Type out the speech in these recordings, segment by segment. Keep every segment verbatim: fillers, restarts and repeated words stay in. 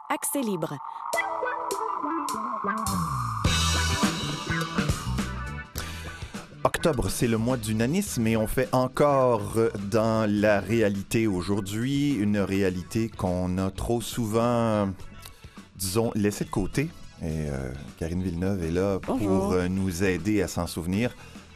Accès libre. Octobre, c'est le mois d'unanisme et on fait encore dans la réalité aujourd'hui, une réalité qu'on a trop souvent, disons, laissée de côté. Et euh, Karine Villeneuve est là Bonjour. pour euh, nous aider à s'en souvenir.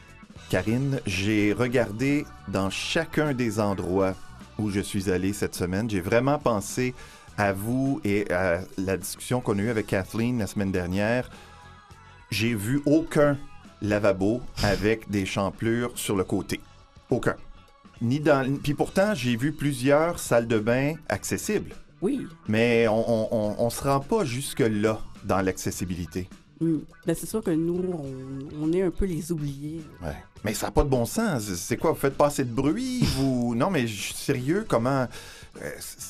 Karine, j'ai regardé dans chacun des endroits où je suis allé cette semaine. J'ai vraiment pensé à vous et à la discussion qu'on a eue avec Kathleen la semaine dernière. J'ai vu aucun lavabo avec des champlures sur le côté. Aucun. Ni dans... Puis pourtant, j'ai vu plusieurs salles de bain accessibles. Oui. Mais on ne se rend pas jusque-là dans l'accessibilité. Mm. Ben, c'est sûr que nous, on, on est un peu les oubliés. Ouais. Mais ça n'a pas de bon sens. C'est quoi? Vous faites pas assez de bruit? Vous... Non, mais je suis sérieux, comment... Euh,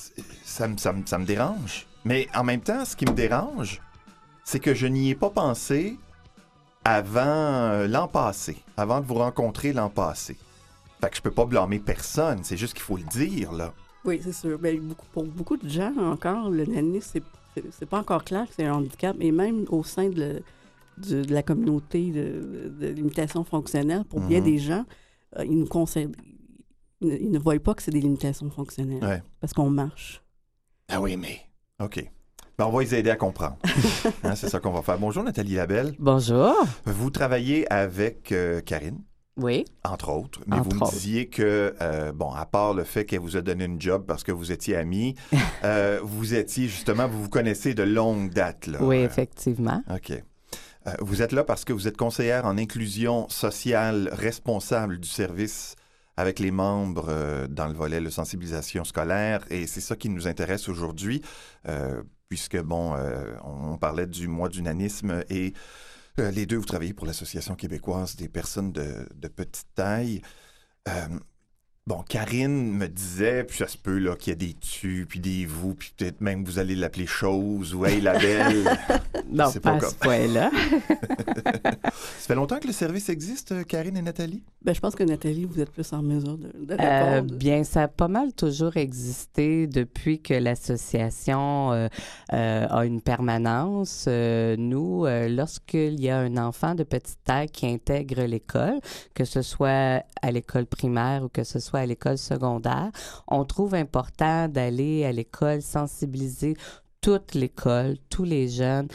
ça, me, ça, me, ça me dérange. Mais en même temps, ce qui me dérange, c'est que je n'y ai pas pensé avant euh, l'an passé, avant de vous rencontrer l'an passé. Fait que je peux pas blâmer personne, c'est juste qu'il faut le dire, là. Oui, c'est sûr. Ben, beaucoup, pour beaucoup de gens, encore, le nanisme, c'est, c'est, c'est pas encore clair que c'est un handicap. Et même au sein de, le, de, de la communauté de, de, de limitation fonctionnelle, pour mm-hmm. bien des gens, euh, ils nous conseillent... Ils ne voient pas que c'est des limitations fonctionnelles. Ouais. Parce qu'on marche. Ah oui, mais... OK. Ben, on va les aider à comprendre. Hein, c'est ça qu'on va faire. Bonjour, Nathalie Labelle. Bonjour. Vous travaillez avec euh, Karine. Oui. Entre autres. Mais entre vous autres. me disiez que, euh, bon, à part le fait qu'elle vous a donné une job parce que vous étiez amis, euh, vous étiez justement, vous vous connaissez de longue date, là. Oui, effectivement. OK. Euh, vous êtes là parce que vous êtes conseillère en inclusion sociale responsable du service avec les membres euh, dans le volet de sensibilisation scolaire. Et c'est ça qui nous intéresse aujourd'hui, euh, puisque, bon, euh, on, on parlait du mois d'unanisme et euh, les deux, vous travaillez pour l'Association québécoise des personnes de, de petite taille. Euh, bon, Karine me disait, puis ça se peut, là, qu'il y a des tu, puis des vous, puis peut-être même vous allez l'appeler chose ou hey, la belle. Non, c'est pas pas à comme... ce point-là. Ça fait longtemps que le service existe, Karine et Nathalie? Ben, je pense que Nathalie, vous êtes plus en mesure de, de Euh, répondre. bien, ça a pas mal toujours existé depuis que l'association euh, euh, a une permanence. Euh, nous, euh, lorsqu'il y a un enfant de petite taille qui intègre l'école, que ce soit à l'école primaire ou que ce soit à l'école secondaire, on trouve important d'aller à l'école sensibiliser toute l'école, tous les jeunes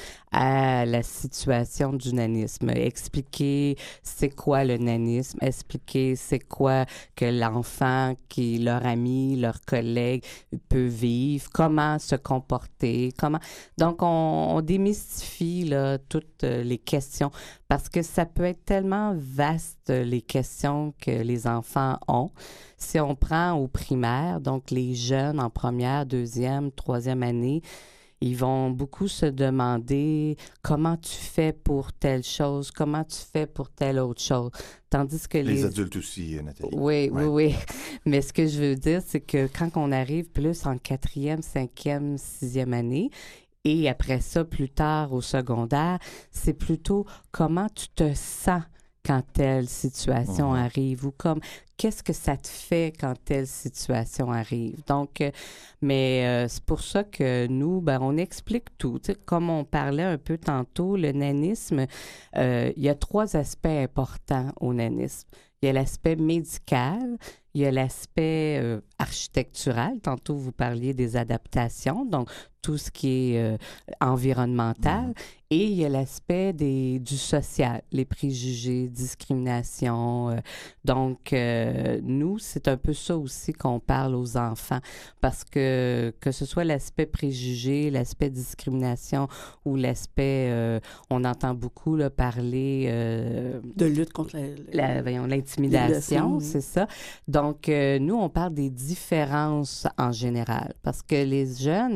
à la situation du nanisme. Expliquer c'est quoi le nanisme, expliquer c'est quoi que l'enfant qui est leur ami, leur collègue peut vivre, comment se comporter, comment... Donc, on, on démystifie là, toutes les questions parce que ça peut être tellement vaste, les questions que les enfants ont. Si on prend au primaire, donc les jeunes en première, deuxième, troisième année, ils vont beaucoup se demander comment tu fais pour telle chose, comment tu fais pour telle autre chose. Tandis que les... Les adultes aussi, Nathalie. Oui, ouais. oui, oui. Mais ce que je veux dire, c'est que quand on arrive plus en quatrième, cinquième, sixième année, et après ça, plus tard au secondaire, c'est plutôt comment tu te sens quand telle situation mmh. arrive ou comme qu'est-ce que ça te fait quand telle situation arrive. Donc, euh, mais euh, c'est pour ça que nous, ben, on explique tout. Tu sais, comme on parlait un peu tantôt, le nanisme, euh, il y a trois aspects importants au nanisme. Il y a l'aspect médical, il y a l'aspect euh, architectural. Tantôt, vous parliez des adaptations, donc tout ce qui est euh, environnemental. Mmh. Et il y a l'aspect des, du social, les préjugés, discrimination. Euh, donc, euh, nous, c'est un peu ça aussi qu'on parle aux enfants. Parce que que ce soit l'aspect préjugé, l'aspect discrimination ou l'aspect, euh, on entend beaucoup là, parler... Euh, de lutte contre la, la, voyons, l'intimidation, c'est ça. Donc, euh, nous, on parle des différences en général. Parce que les jeunes,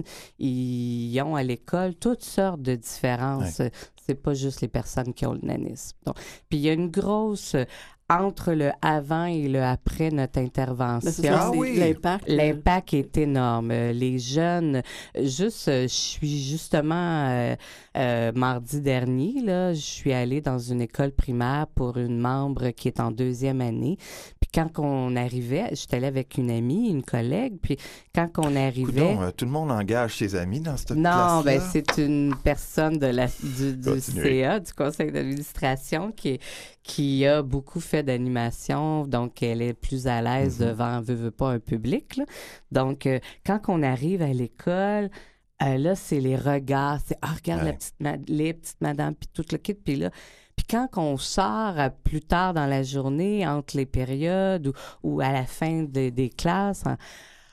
ils ont à l'école toutes sortes de différences. Ouais. C'est pas juste les personnes qui ont le nanisme. Donc, puis il y a une grosse... Entre le avant et le après notre intervention, ça, ah oui. l'impact. l'impact est énorme. Les jeunes, juste, je suis justement, euh, euh, mardi dernier, là, je suis allée dans une école primaire pour une membre qui est en deuxième année, puis quand on arrivait, j'étais allée avec une amie, une collègue, puis quand on arrivait... Coudon, euh, tout le monde engage ses amis dans cette non, classe-là? ben c'est une personne de la, du, du Continuez. C A, du conseil d'administration, qui, qui a beaucoup fait d'animation, donc elle est plus à l'aise Mhm. devant, veut, veut pas, un public, là. Donc, euh, quand on arrive à l'école... Euh, là, c'est les regards. C'est « Ah, regarde Ouais. la petite ma- les petites madames, puis tout le kit. » Puis là, puis quand on sort euh, plus tard dans la journée, entre les périodes ou, ou à la fin de- des classes, hein,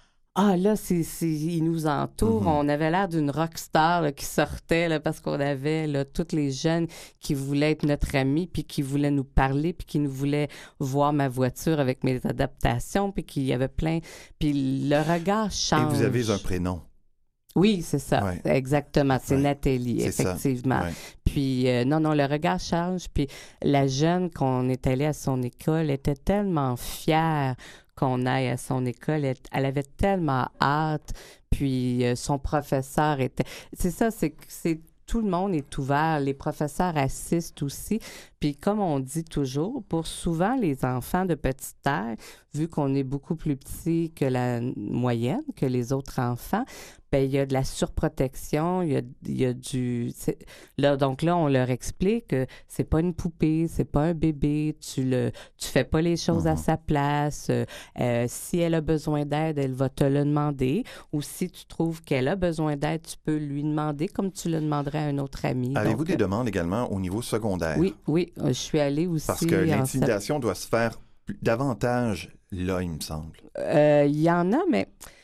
ah là, c'est, c'est, ils nous entourent. Mhm. On avait l'air d'une rockstar là, qui sortait là, parce qu'on avait là, tous les jeunes qui voulaient être notre ami, puis qui voulaient nous parler, puis qui nous voulaient voir ma voiture avec mes adaptations, puis qu'il y avait plein... Puis le regard Et change. vous avez un prénom. Oui, c'est ça, Ouais. exactement. C'est Ouais. Nathalie, C'est ça. effectivement. Ouais. Puis, euh, non, non, le regard change. Puis, la jeune qu'on est allé à son école était tellement fière qu'on aille à son école. Elle, elle avait tellement hâte. Puis, euh, son professeur était... C'est ça, c'est que c'est... Tout le monde est ouvert. Les professeurs assistent aussi. Puis, comme on dit toujours, pour souvent les enfants de petite taille, vu qu'on est beaucoup plus petit que la moyenne, que les autres enfants, ben il y a de la surprotection, il y a, il y a du... c'est- Là, donc là, on leur explique que c'est pas une poupée, c'est pas un bébé, tu le, tu fais pas les choses à Mhm. sa place. Euh, euh, si elle a besoin d'aide, elle va te le demander. Ou si tu trouves qu'elle a besoin d'aide, tu peux lui demander comme tu le demanderais à un autre ami. Avez-vous Donc, des euh, demandes également au niveau secondaire? Oui, oui, euh, je suis allée aussi... Parce que en l'intimidation doit se faire plus- davantage là, il me semble. Euh, Il y en a, mais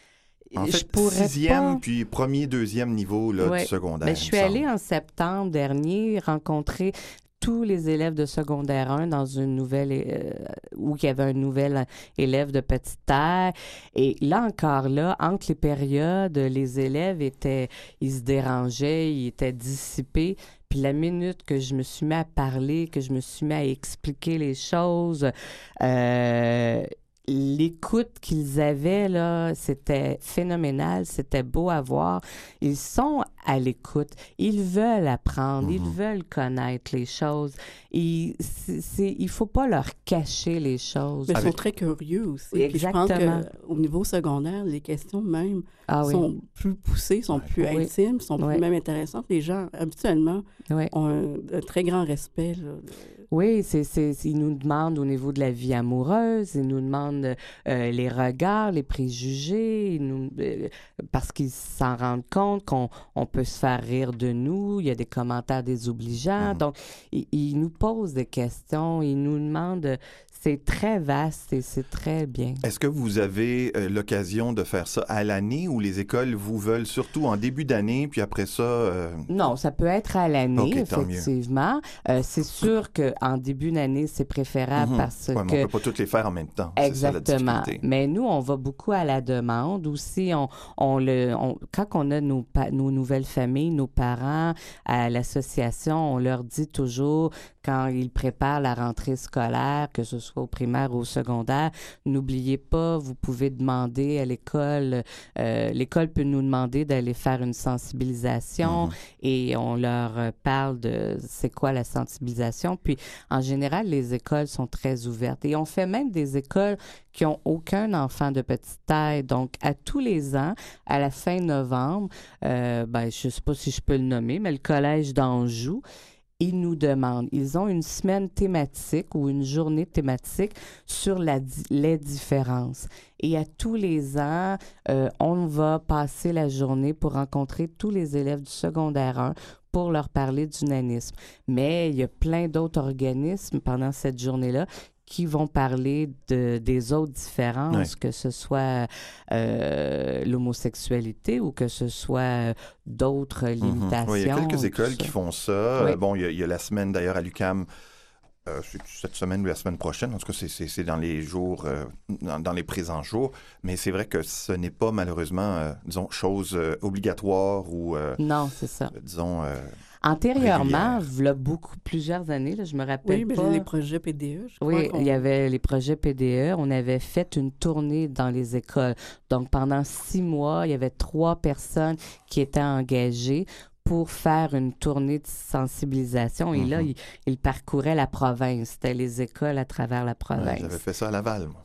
En je fait, pourrais sixième, pas... puis premier, deuxième niveau là, Ouais. du secondaire. Ben, il je me suis allée semble. en septembre dernier rencontrer tous les élèves de secondaire un dans une nouvelle... euh, où il y avait un nouvel élève de petite taille. Et là encore, là, entre les périodes, les élèves étaient... Ils se dérangeaient, ils étaient dissipés. Puis la minute que je me suis mis à parler, que je me suis mis à expliquer les choses... Euh, l'écoute qu'ils avaient, là, c'était phénoménal, c'était beau à voir. Ils sont à l'écoute, ils veulent apprendre, ils Mhm. veulent connaître les choses. Et c'est, c'est- il faut pas leur cacher les choses. Mais ils sont Avec- très curieux aussi. Oui, Puis je pense exactement. qu'au niveau secondaire, les questions même Ah oui, sont plus poussées, sont plus Oui. intimes, sont Oui. plus même intéressantes. Les gens, habituellement, oui. ont un, un très grand respect. Là, de- Oui, c'est, c'est, c'est- ils nous demandent au niveau de la vie amoureuse, ils nous demandent euh, les regards, les préjugés, ils nous, euh, parce qu'ils s'en rendent compte qu'on on peut se faire rire de nous, il y a des commentaires désobligeants. Mhm. Donc, ils, ils nous posent des questions, ils nous demandent... C'est très vaste et c'est très bien. Est-ce que vous avez euh, l'occasion de faire ça à l'année ou les écoles vous veulent surtout en début d'année, puis après ça... euh, Non, ça peut être à l'année, Ok, tant mieux. effectivement. Euh, c'est sûr qu'en début d'année, c'est préférable mhm. parce Ouais, mais que... on peut pas toutes les faire en même temps. C'est ça, la Exactement. difficulté. Mais nous, on va beaucoup à la demande. Aussi, on, on le, on- quand on a nos, pa- nos nouvelles familles, nos parents à l'association, on leur dit toujours, quand ils préparent la rentrée scolaire, que ce soit au primaire ou au secondaire, n'oubliez pas, vous pouvez demander à l'école, euh, l'école peut nous demander d'aller faire une sensibilisation Mhm. et on leur euh, parle de c'est quoi la sensibilisation. Puis, en général, les écoles sont très ouvertes. Et on fait même des écoles qui n'ont aucun enfant de petite taille. Donc, à tous les ans, à la fin novembre, euh, ben, je ne sais pas si je peux le nommer, mais le Collège d'Anjou, ils nous demandent, ils ont une semaine thématique ou une journée thématique sur la, di- les différences. Et à tous les ans, euh, on va passer la journée pour rencontrer tous les élèves du secondaire un pour leur parler du nanisme. Mais il y a plein d'autres organismes pendant cette journée-là qui vont parler de, des autres différences, Ouais. que ce soit euh, l'homosexualité ou que ce soit d'autres limitations. Mhm. Oui, il y a quelques tout écoles ça. qui font ça. Oui. Euh, bon, il y, a, il y a la semaine d'ailleurs à l'U Q A M, euh, c'est cette semaine ou la semaine prochaine. En tout cas, c'est- c'est c'est dans les jours, euh, dans, dans les présents jours. Mais c'est vrai que ce n'est pas malheureusement, euh, disons, chose euh, obligatoire ou, euh, Non, c'est ça. disons, euh, Antérieurement, régulière. il y a beaucoup, plusieurs années, là, je me rappelle Oui, mais pas. les projets P D E, je crois Oui, qu'on- il y avait les projets P D E. On avait fait une tournée dans les écoles. Donc, pendant six mois, il y avait trois personnes qui étaient engagées pour faire une tournée de sensibilisation. Et là, Mhm. ils, ils parcouraient la province. C'était les écoles à travers la ouais, province. j'avais fait ça à Laval, moi.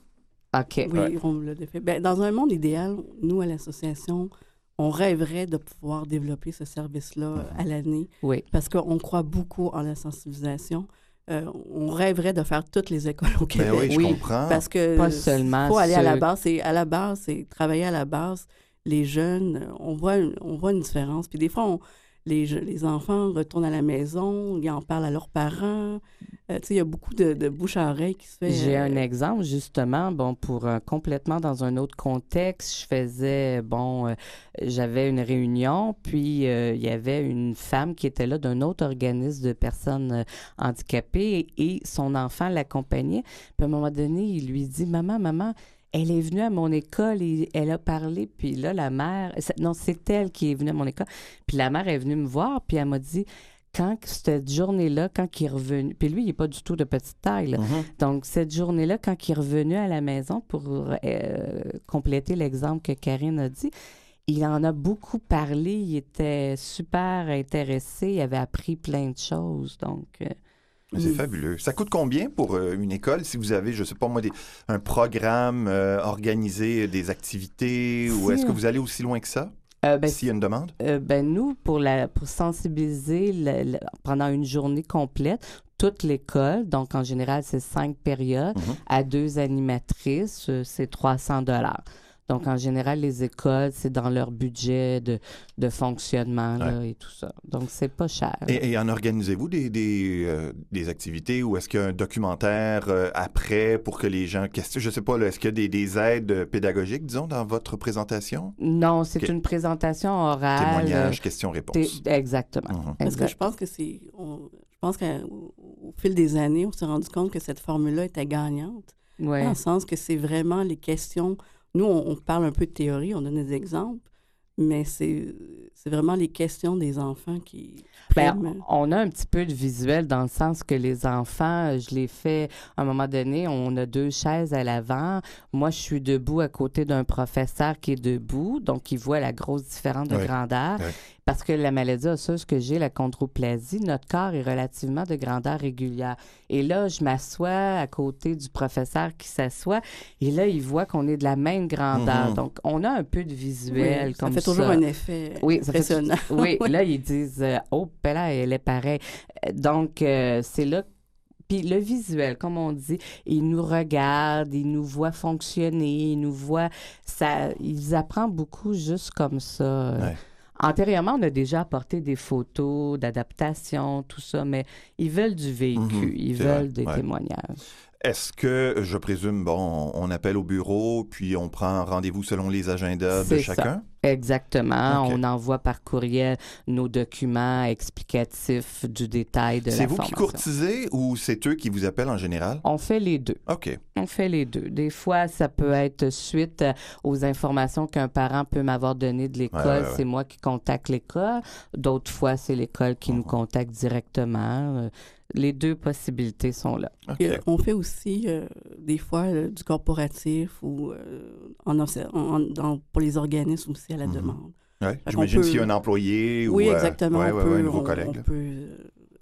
OK. Oui, Ouais. on l'a fait. Ben, dans un monde idéal, nous, à l'association, on rêverait de pouvoir développer ce service-là Mm-hmm. à l'année Oui. parce qu'on croit beaucoup en la sensibilisation. Euh, on rêverait de faire toutes les écoles au Québec. Ben oui, je Oui, comprends. Parce que Pas seulement faut aller à la ceux- base. C'est à la base, c'est travailler à la base. Les jeunes, on voit, une- on voit une différence. Puis des fois, on- les, je- les enfants retournent à la maison, ils en parlent à leurs parents. Euh, tu sais, il y a beaucoup de, de bouche à oreille qui se fait. J'ai euh, un exemple, justement, bon, pour euh, complètement dans un autre contexte. Je faisais, bon, euh, j'avais une réunion, puis euh, il y avait une femme qui était là d'un autre organisme de personnes euh, handicapées et, et son enfant l'accompagnait. Puis à un moment donné, il lui dit, maman, maman, elle est venue à mon école et elle a parlé. Puis là, la mère, c'est- non, c'est elle qui est venue à mon école. Puis la mère est venue me voir, puis elle m'a dit, quand cette journée-là, quand il est revenu, puis lui, il n'est pas du tout de petite taille, là. Mhm. Donc, cette journée-là, quand il est revenu à la maison pour euh, compléter l'exemple que Karine a dit, il en a beaucoup parlé, il était super intéressé, il avait appris plein de choses. Donc, euh, C'est Mm. fabuleux. Ça coûte combien pour euh, une école si vous avez, je sais pas moi, des, un programme euh, organisé, des activités, ou Si. est-ce que vous allez aussi loin que ça, euh, ben, s'il y a une demande? euh, ben, nous, pour, la, pour sensibiliser le- le- pendant une journée complète, toute l'école, donc en général, c'est cinq périodes, Mhm. à deux animatrices, euh, c'est trois cents dollars. Donc, en général, les écoles, c'est dans leur budget de, de fonctionnement là, et tout ça. Donc, c'est pas cher. Et, et en organisez-vous des, des, euh, des activités ou est-ce qu'il y a un documentaire euh, après pour que les gens questionnent? Je sais pas, là, est-ce qu'il y a des, des aides pédagogiques, disons, dans votre présentation? Non, c'est Ok. une présentation orale. Témoignages, euh, questions-réponses. té- Exactement. Mhm. Parce que Exact. je pense que c'est. on- je pense qu'au au fil des années, on s'est rendu compte que cette formule-là était gagnante. Ouais. Dans le sens que c'est vraiment les questions. Nous, on, on parle un peu de théorie, on donne des exemples, mais c'est c'est vraiment les questions des enfants qui Ben, priment. on a un petit peu de visuel dans le sens que les enfants, je les fais à un moment donné, on a deux chaises à l'avant. Moi, je suis debout à côté d'un professeur qui est debout, donc il voit la grosse différence de Ouais. grandeur. Ouais. Parce que la maladie osseuse que j'ai, la chondroplasie, notre corps est relativement de grandeur régulière. Et là, je m'assois à côté du professeur qui s'assoit, et là, il voit qu'on est de la même grandeur. Mhm. Donc, on a un peu de visuel Oui, comme ça ça. fait toujours un effet Oui, ça fait- impressionnant. Oui, là, ils disent euh, oh, ben là, elle est pareille. Euh, Donc, euh, c'est là. Puis le visuel, comme on dit, ils nous regardent, ils nous voient fonctionner, ils nous voient. Ça, ils apprennent beaucoup juste comme ça. Ouais. Antérieurement, on a déjà apporté des photos d'adaptation, tout ça, mais ils veulent du vécu, Mhm, ils c'est veulent vrai, des ouais. témoignages. Est-ce que, je présume, bon, on, on appelle au bureau, puis on prend rendez-vous selon les agendas de C'est ça. chacun? Exactement. Ok. On envoie par courriel nos documents explicatifs du détail de la C'est vous formation. qui courtisez ou c'est eux qui vous appellent en général? On fait les deux. OK. On fait les deux. Des fois, ça peut être suite euh, aux informations qu'un parent peut m'avoir données de l'école. Ouais, ouais, ouais. C'est moi qui contacte l'école. D'autres fois, c'est l'école qui nous Mhm. contacte directement. Euh, Les deux possibilités sont là. OK. Puis, euh, on fait aussi euh, des fois euh, du corporatif ou euh, en, en- en- dans- pour les organismes aussi à la Mhm. demande. Ouais, qu'on j'imagine peut- s'il y a un employé ou Oui, euh, exactement. ouais, on, ouais, peut, ouais, un nouveau on- collègue. on là. peut euh,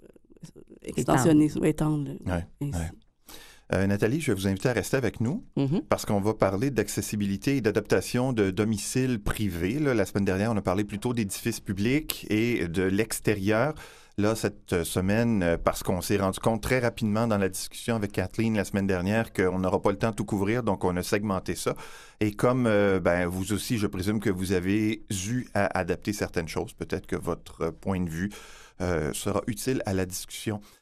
extensionner, ou étendre. Ouais, ainsi. ouais. Euh, Nathalie, je vais vous inviter à rester avec nous Mhm. parce qu'on va parler d'accessibilité et d'adaptation de domiciles privés. Là, la semaine dernière, on a parlé plutôt d'édifices publics et de l'extérieur. Là, cette semaine, euh, parce qu'on s'est rendu compte très rapidement dans la discussion avec Kathleen la semaine dernière qu'on n'aura pas le temps de tout couvrir, donc on a segmenté ça. Et comme euh, ben, vous aussi, je présume que vous avez eu à adapter certaines choses, peut-être que votre point de vue euh, sera utile à la discussion.